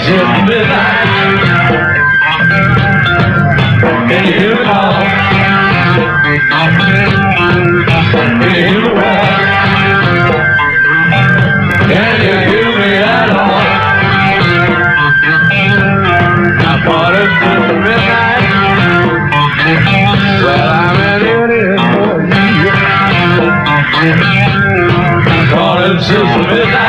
Since midnight. Can you hear me now? Can you hear me well? Can you hear me at all? I parted since midnight. Well, I'm an idiot for you. I parted since midnight.